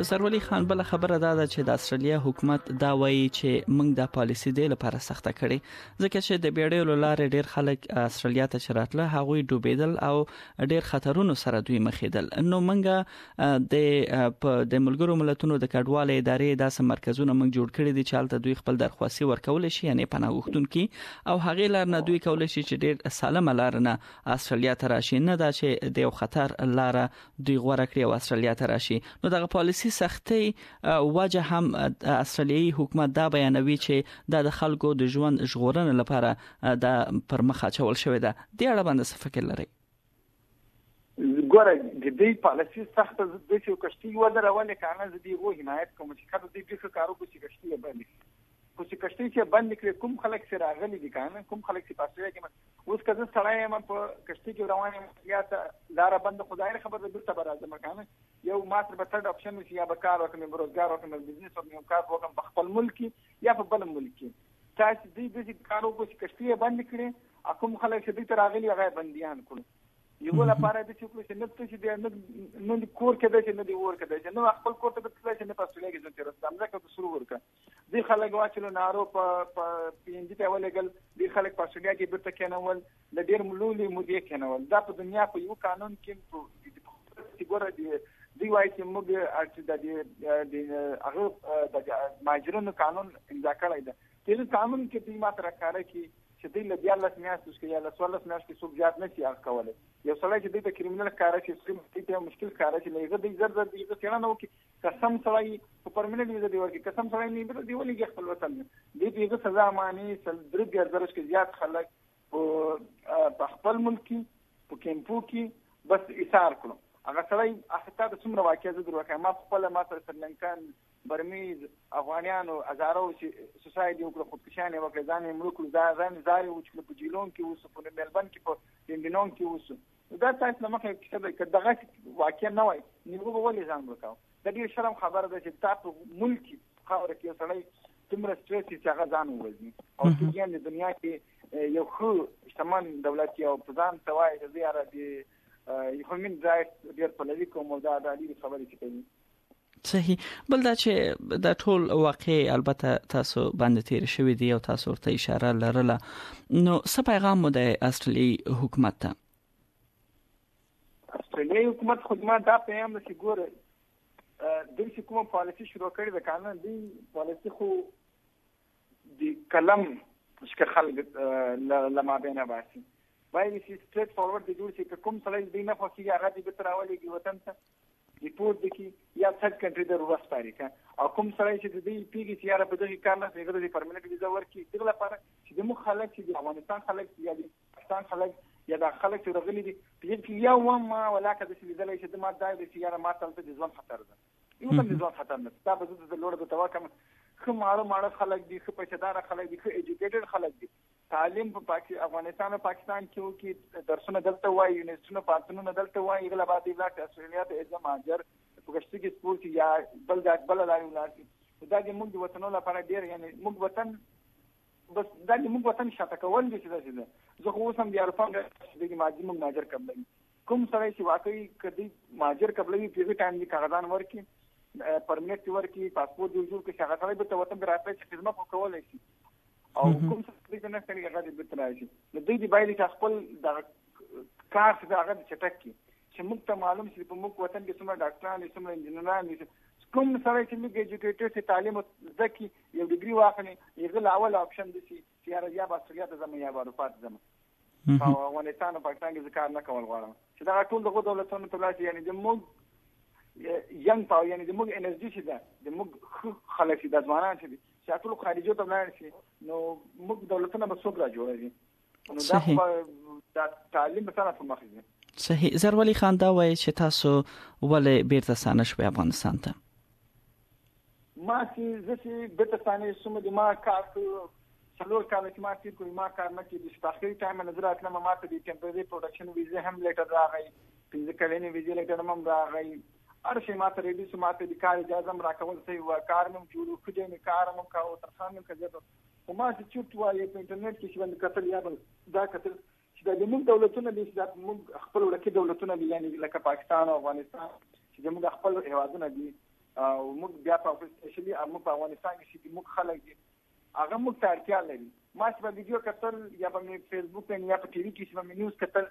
زرولي خان بل خبره ده چې د استرالیا حکومت دا وایي چې موږ د پالیسي د لپاره سخته کړي ځکه چې د بیړیو لارې ډیر خلک استرالیا ته چراتله هغوی ډوبېدل او ډیر خطرونو سره دوی مخېدل. نو موږ د ملګرو ملتونو د کډوالۍ ادارې داسې مرکزونه موږ جوړ کړي دي چې هلته دوی خپل درخواستي ورکول شي یعنی پناه غوښتونکي او هغه لار نه دوی کولای شي چې ډیر سالمه لار نه استرالیا ته راشي نه دا چې د خطر لار دوی غوړه کړی او استرالیا ته راشي. نو دغه پالیسي سختي وجه هم استرالیایي حکومت دا بیانوي چې د خلکو د ژوند ژغورنې لپاره د پرمخ اچول شوی ده. د اړه باندې څه فکر لري؟ ګوره د دې پالیسي سخته د دې کشتي ودرولې کانه د دې وو حمایت کوم چې کله دې څه کارو کوي چې کشتي باندې خو چې کشتي چې باندې کړ کوم خلک سره راغلي دي کانه کوم خلک چې پاسوي کې اوس کله سړی ما په کشتي کې روانه یا ته لار بند خدای خبر دې ته راځم کانه یو ماتر به تر اپشن شي یا به کار وکړم روزګار وکړم بزنس وکړم کار وکړم په خپل ملک یا په بل ملک تاسو دې کارو کوي چې کشتي باندې کړي کوم خلک چې دې ته راغلي هغه بنديان کړو یو لپاره د چې کوم څه نفته چې نو کور کې د چې نه دی ور کې د نو خپل کور ته د تل چې نه پاسولې کې ځنته راځم ځکه چې شروع ورکړه دې خلک واچلو نارو په پی ان جی ته ولګل دې خلک پاسولې کې برته کېنول د ډیر ملولي مودې کېنول دا په دنیا په یو قانون کې چې ګوره دی وایي چې موږ د هغه د ماجرونو قانون امضا کړی دی چې قانون کې دې ماته راکاره کې چې دې له 14 میاشتو کې یا له 16 میاشتو کې څوک زیات نشي هغه کولای یو سړی چې دې د کریمینل کار شي څه مشکل کار شي لږه دې زر دې څه نه وکي قسم سړی په پرمننت ویزه دی ورکی قسم سړی نه دی ولې خپل وطن دې دې سزا مانی سل درې ګرځرش کې زیات خلک په خپل ملکی په کیمپو کې بس ایثار کړو هغه سړی اخته د څومره واقعي زده ورکه ما خپل ما سره سرلنکان برمیز افغانانو هزارو سوسایټي وکړه خودکشانه وکړه ځان یې ملک زاري وچکل په جیلون کې اوس په ملبن کې په لندن کې اوس دا تاسو نه مخه کې دغه واقعي نه وای نیو ولې ځان وکاو د دې شرم خبره ده چې تاسو ملکی خبره کې سړی تمره سټریس چې هغه ځان ووزني او چې د دنیا کې یو خو شتمن دولت یو پردان توای د زیاره دی human rights ډیر په لوي کوم دا د دې خبرې چې کوي صحیح. بل دا چې د ټول واقع البته تاسو باندې تیر شوی دی او تاسو ورته اشاره لرله نو څه پیغام مو د استرالیایي حکومت ته؟ استرالیایي حکومت خدمات دا پیغام چې ګوره د دې کومه پالیسي شروع کړې ده قانون دی پالیسي خو د کلم چې خلک لما بینه باسي وایي چې سټریټ فارورډ دی جوړ چې کوم څلای دی نه خوشي هغه دې به تراولېږي وطن ته ریپورت دي یا ثرد کنټری د ورسپاري کا او کوم څلای چې دې پیږي چې یاره په دغه کار نه څنګه د پرمننت ویزا ورکړي دغه لپاره چې د مخ خلک چې د افغانستان خلک یا د پاکستان خلک یا د خلک چې رغلي دي په کې یا و ما ولاکه د لیدلې چې د ما دای د سیاره ما تل د ځوان خطر ده یو بل ځوان خطر نه دا به د لوړ د توکم خو ماړه خلک دي خو پېژدار خلک دي خو ایجوکیټډ خلک دي تعلیم په افغانستان او پاکستان کې درسونه دلته وایي یونیورسيټونو پاتونو دلته وایي غلا باندې لا استرالیا ته اځم اجر په کشته کې سپورت یا بل لاري ولاسي دا د موږ وطنونو لپاره ډیر یعنی موږ وطن بس دا د موږ وطن شاته کول دي چې زه خو سم بیا رفان د ماجي موږ ناجر قبلې کوم سره چې واقعي کدي ماجر قبلې په دې ټایم کې کاغذان ورکي پرمننت ورکي پاسپورت جوړ کې شغله کوي په وطن راځي چې خدمت وکولای شي او کوم څه چې نه کوي هغه دې بترایي نو دوی دی باید چې خپل د کار څخه هغه چټک کی چې موږ ته معلوم شي په موږ وطن کې څومره ډاکټران دي څومره انجینران دي کوم سره چې موږ ایجوکیټر چې تعلیم زکي یو ډیګري واخلي یو اول اپشن دي چې یا استرالیا ته زمو یا اروپا ته زمو او افغانستان او پاکستان کې ذکر نه کول غواړم چې دا ټول دغه دولتونو ته لاسي یعنی د موږ ینګ پاو یعنی د موږ انرژي چې ده د موږ خلک چې د ځوانان چې چې ټول خارجو ته لاړ شي نو موږ دولتونه به څوک را جوړوي نو دا تعلیم به سره په مخ ځي. صحیح. زرولي خان دا وایي چې تاسو ولې بیرته ستانه شوئ افغانستان ته؟ ما چې زه بیرته ستانه شوم د ما کار څلور کال چې ما تیر کوی ما کار نه کړی چې تاخیر ټایم نظر اتلم ما ته د ټمپرری پروډکشن ویزه هم لیټر راغی 15 کلنې ویزه لیټر هم راغی هر شي ما ته ریډي سو ما ته د کار اجازه هم راکول صحیح و کار مم جوړو خو دې کار مم کاوه تر خان مم کړه خو ما چې چوت وایي په انټرنیټ کې چې باندې کتل یا دا کتل چې د موږ دولتونه دي چې موږ خپل ولکې دولتونه دي یعنی لکه پاکستان او افغانستان چې موږ خپل هیوادونه دي او موږ بیا په اسپیشلی موږ په افغانستان کې چې موږ خلک دي هغه موږ ته اړتیا لري. ما چې په ویډیو کتل یا په فیسبوک یا په ټي وي کې چې په نیوز کتل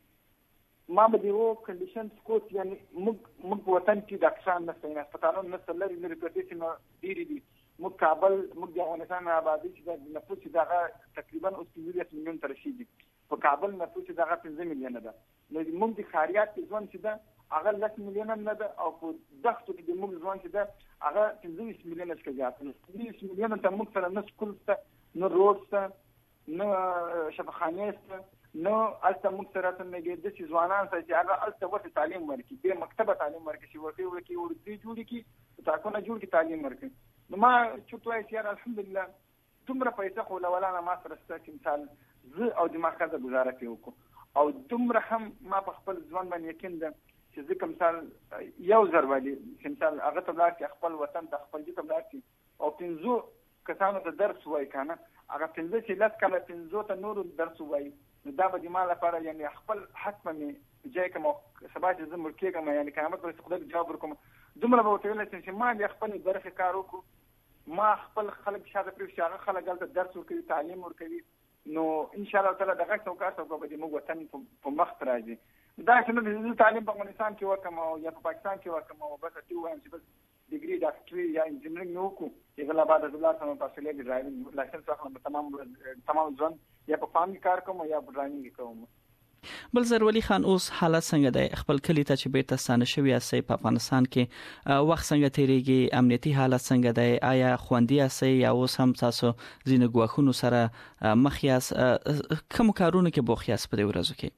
ما به دیو کنډیشنز کوت یعنی موږ په وطن کې ډاکټران نشته، هسپتالونه نشته، لري پرتې چې نو ډېری دي. موږ کابل موږ د افغانستان آبادی چې د نفوس دغه تقریبا 30 میلیون تر رسیدي. په کابل نفوس دغه 15 میلیون ده. نو موږ د خاریات ځوان چې ده هغه 10 میلیون نه ده او په دښتو کې د موږ ځوان چې ده هغه 15 میلیون څخه زیات دي. 15 میلیون ته موږ سره نه سکول ته نه روډ ته نه شفاخانه ته نو الته موږ سره څنګه د ځوانان سره چې هغه الته وته تعلیم ورکړي، د مکتبه تعلیم ورکړي، چې ورته ورته جوړي کی تاکونه جوړ کی تعلیم ورکړي. نو ما چوتوای چې الحمدلله دومره پیسې خو ولا نه ما سره ست چې مثال زه او د ماخذ گزاره کوم او دومره هم ما په خپل ځوان باندې یقین ده چې زه کوم مثال یو ضروري چې مثال هغه ته بلار چې خپل وطن ته خپل دې ته بلار چې او پنځو کسانو ته درس وای کنه هغه پنځه چې لاس کله پنځو ته نور درس وای نو دا به د ما لپاره یعنی خپل حق مې ځای کوم سبا چې زه مړ کېږم یعنی قیامت پر خدای جواب ورکوم. دومره به ویل چې ما د خپل برخه کار وکړو، ما خپل خلک شاته پرې شاغه خلک دلته درس ورکوي، تعلیم ورکوي. نو ان شاء الله تعالی دغه څو کار څو به د موږ وطن په مخ راځي. دا چې نو تعلیم په افغانستان کې وکم او یا په پاکستان کې وکم او بس ته وایم چې بس ډیګري ډاکټري یا انجینرینګ نو کو یغلا بعد د الله سره په اصلي ډرایوینګ لایسنس اخلم تمام ځوان یا په فارم کار کوم یا په ډرایوینګ کوم. بل زرولي خان اوس حالت څنګه دی؟ خپل کلی ته چې بیرته ستانه شوی اسې په افغانستان کې وخت څنګه تیریږي؟ امنیتي حالت څنګه دی؟ آیا خوندي اسې یا اوس هم تاسو ځینې ګواښونو سره مخ یاست؟ کوم کارونه کې بوخ یاست په دې ورځو کې؟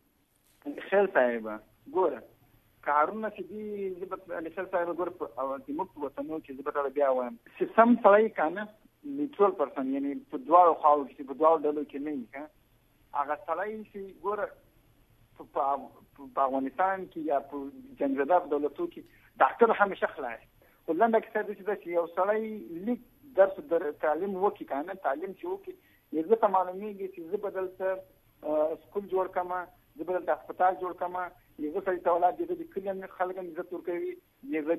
خیر صاحب ګوره کارونه چې دي زبط خیر صاحب ګوره او د موږ وطنو کې زبط بیا وایم سیستم سړی کنه نیوټرل پرسن یعنی په دواړو خواو کې په دواړو ډلو کې نه ښه هغه سړی چې ګوره په افغانستان کې یا په جنګزده دولتو کې ډاکټر همیشه خلاص ولنده کې چې یو سړی لیک درس تعلیم وکړي کنه تعلیم چې وکړي یزه ته معلومیږي چې زه بدل څه سکول جوړ کما زه بدل هسپتال جوړ کما یزه سړی ته ولادت د کلیم خلک عزت ورکوي یزه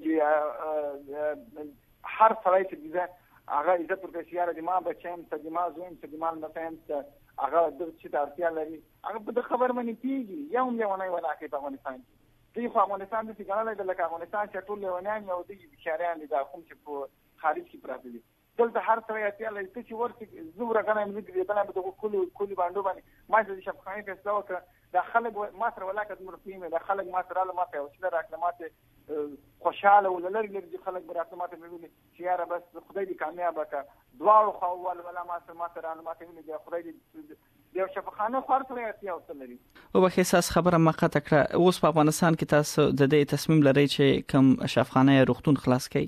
هر سړی چې دیزه هغه عزت ورکوي یاره د ما بچم ته د ما زوم ته د مال مفهم ته هغه د چې تارتیا لري هغه په خبر باندې پیږي یوم نه ولا کې په افغانستان کې دی خو افغانستان د څنګه د لکه افغانستان چې ټول لیونیان یو د بشاریان دي کوم چې په خارج کې پراته دي دلته هر څه اتیا لري چې ورته زوره غنه موږ دې په نامه د کلی باندې باندې ما چې شفقانه فیصله وکړه د خلک ما سره ولاکه مرفیم د خلک ما سره ما ته وسیله راکلمات خوشاله ولر لري خلک براتمات مې چې یاره بس خدای دې کامیاب وکړه دواړو خو ولا ما سره ما دې خدای دې یو شفقانه خاصه اتیا وسلري. او به احساس خبره مقه تکړه اوس په افغانستان کې تاسو د دې تصمیم لرئ چې کوم شفقانه روغتون خلاص کړئ؟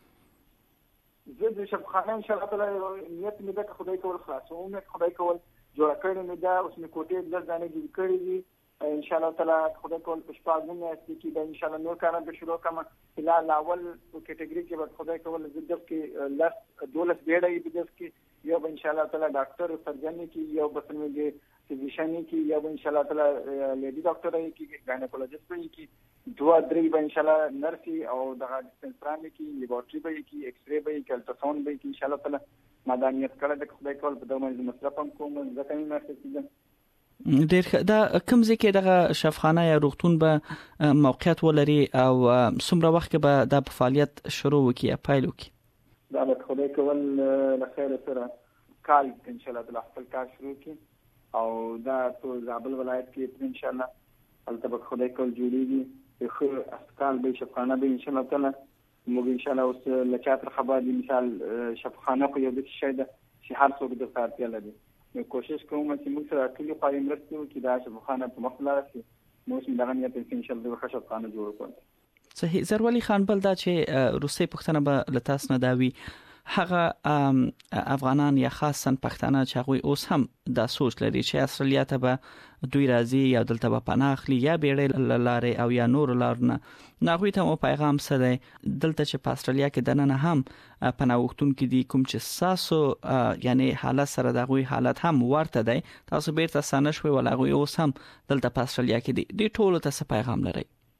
زه د شفقانه ان شاء الله تعالی نیت مې ده خدای کول خلاصوم خدای کول جوړ کړی مې ده اوس مې کوټې د ځانې جوړ کړې دي ان شاء الله تعالی خدای کول په شپږمه استی کې به ان شاء الله نور کارونه به شروع کوم. فلحال اول کټګوري کې به خدای کول زده کې لاس دولت بیړې به داس کې یو ان شاء الله تعالی ډاکټر سرجن کې یو بسنه کې فزیشن کې یو ان شاء الله تعالی لیډي ډاکټر کې ګاینیکولوژیست کې دوه درې به ان شاء الله نرسي او دغه ډسپنسران کې لیبارټري به کې ایکس ری به کې الټراساوند به کې ان شاء الله تعالی مدانیت کړه د خدای کول په دوه منځ مصرف هم کوم ځکه نه مرسته ډېر دا کوم ځکه دغه شفخانه یا روغتون به موقعیت ولري او څومره وخت به د فعالیت شروع وکړي پایل وکړي؟ دا به خدای کول له خیر سره کال ان شاء الله د خپل کار شروع کړي او دا ټول زابل ولایت کې ان شاء الله البته به خدای کول جوړیږي خو اسکال به شفخانه به ان شاء الله تعالی موږ ان شاء الله اوس لچاتر خبر دي مثال شفخانه خو یو د شي ده چې هر څوک د ساتیا لري نو کوشش کوم چې موږ سره ټول خپل مرسته وکړو دا شفخانه په مخ لاړ شي موږ دغه نیت ان شاء الله د شفخانه جوړ کړو. صحیح. زرولي خان بل دا چې روسي پښتنه به لتاس نه داوي هغه افغانان یا خاصا پښتانه چې هغه اوس هم دا سوچ لري چې اصليت به دوی راځي یا دلته به پناه اخلي یا بیړې لارې او یا نور لارونه ناغوی ته مو پیغام سره دلته چې په استرالیا کې دننه هم پناه وختونکو دي کوم چې ساسو یعنی حالت سره دغه حالت هم ورته دی تاسو بیرته سانه شوي ولا غوي اوس هم دلته په استرالیا کې دي ټولو ته څه پیغام لري؟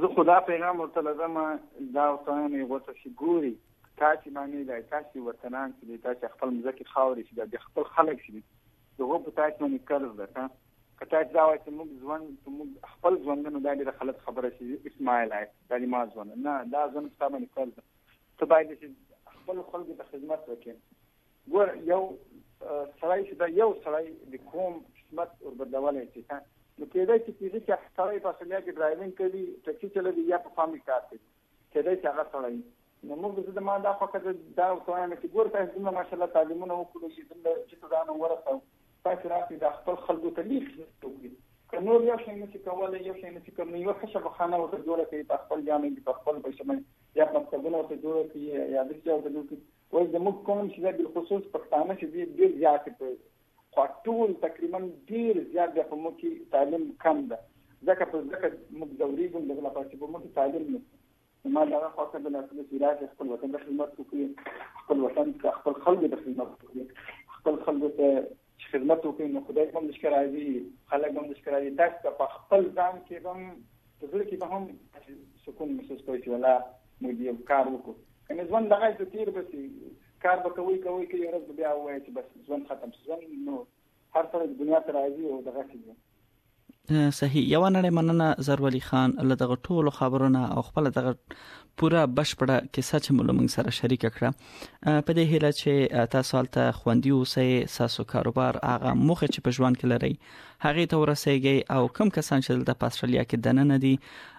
زه خدا پیغام ورته لازم دا وطن ورته شي ګوري تاسو باندې دا تاسو وطنان چې تاسو خپل مزکه خاوري چې د خپل خلک شي دغه په تاسو باندې کړل ده کته دا وایي چې موږ ځوان خپل ځوانانو د ډېر خلک خبره شي اسماعیل آی د ما ځوان نه دا ځوان څه باندې کړل ته باید چې خپل خلکو ته خدمت وکړي ګور یو سړی چې دا یو سړی د کوم خدمت ور بدلولای شي نو کېدای چې چې سړی په اصلیا کې ډرایوینګ کوي ټکسي چلوي یا په فامي کار کوي کېدای چې هغه سړی نو موږ د ما دا فقط دا وایو چې ګور تاسو د ماشاءالله تعلیمونه وکړو چې دا نو ورسو تاسو راځي د خپل خلکو ته لیک وکړي کنو یو شی نه کولای یو شی نه کوم یو خشب خانه او ته جوړه کوي په خپل جامې په خپل بشمن یا په خپل ته جوړه کوي یا د څه ته جوړه کوي د موږ کوم چې د خصوص پښتانه چې ډیر زیات په ټول تقریبا ډیر زیات د موږ کې تعلیم کم ده ځکه موږ دوري ګوند د لپاره په موږ تعلیم نه ما دا خاصه د نسل سیراج خپل وطن د خدمت کوي خپل وطن خپل خلکو د خدمت کوي خپل خلکو ته خدمت وکړي نو خدای هم مشکل راځي خلک هم مشکل راځي تاسو په خپل ځان کې هم ټول کې به هم سکون محسوس کوئ چې ولا موږ یو کار وکړو کنه ځوان دغه څه تیر بسي کار به کوي کې یو ورځ بیا وایي چې بس ځوان ختم ځوان نو هر څه د دنیا ته راځي او دغه څه صحیح یو نړۍ مننه زرولي خان له دغه ټولو خبرونه او خپل دغه پورا بشپړه کیسه چې موږ سره شریک کړه په دې هیله چې تاسو ته خوندي اوسئ تاسو کاروبار هغه مخه چې په ژوند کې لري هغه ته ورسېږي او کوم کسان چې د استرالیا کې دننه دي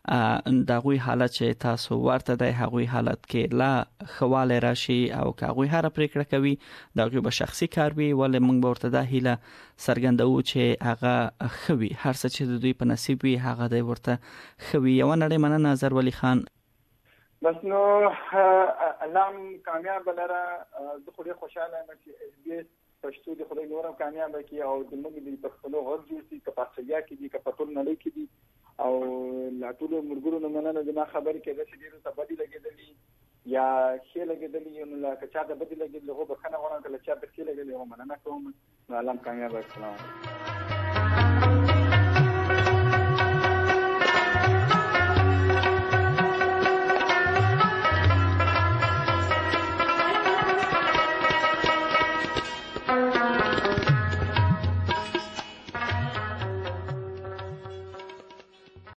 دغه حالت چې تاسو ورته د هغه حالت کې لا خواله راشي او هغه هر پریکړه کوي دغه به شخصي کار وي ولې موږ ورته د هیله سرګندو چې هغه خوي هر څه چې د دوی په نصیب وي هغه د ورته خوي یو نړۍ مننه زرولي خان بس نو الله کامیاب لره زه خو ډیر خوشاله یم چې اس بي اس پښتو د خدای نورم کامیاب کی او د موږ د پښتو غږ جوړ شي که پښتیا کې دي که پټول نه لیکي دي او لا ټول مرګونو نه مننه د ما خبر کې د شډیرو ته بدی لګیدلی یا شی لګیدلی نو لا که چا ته بدی لګیدلی هو بخنه غواړم چې چا به کې لګیدلی هم مننه کوم نو الله کامیاب اسلام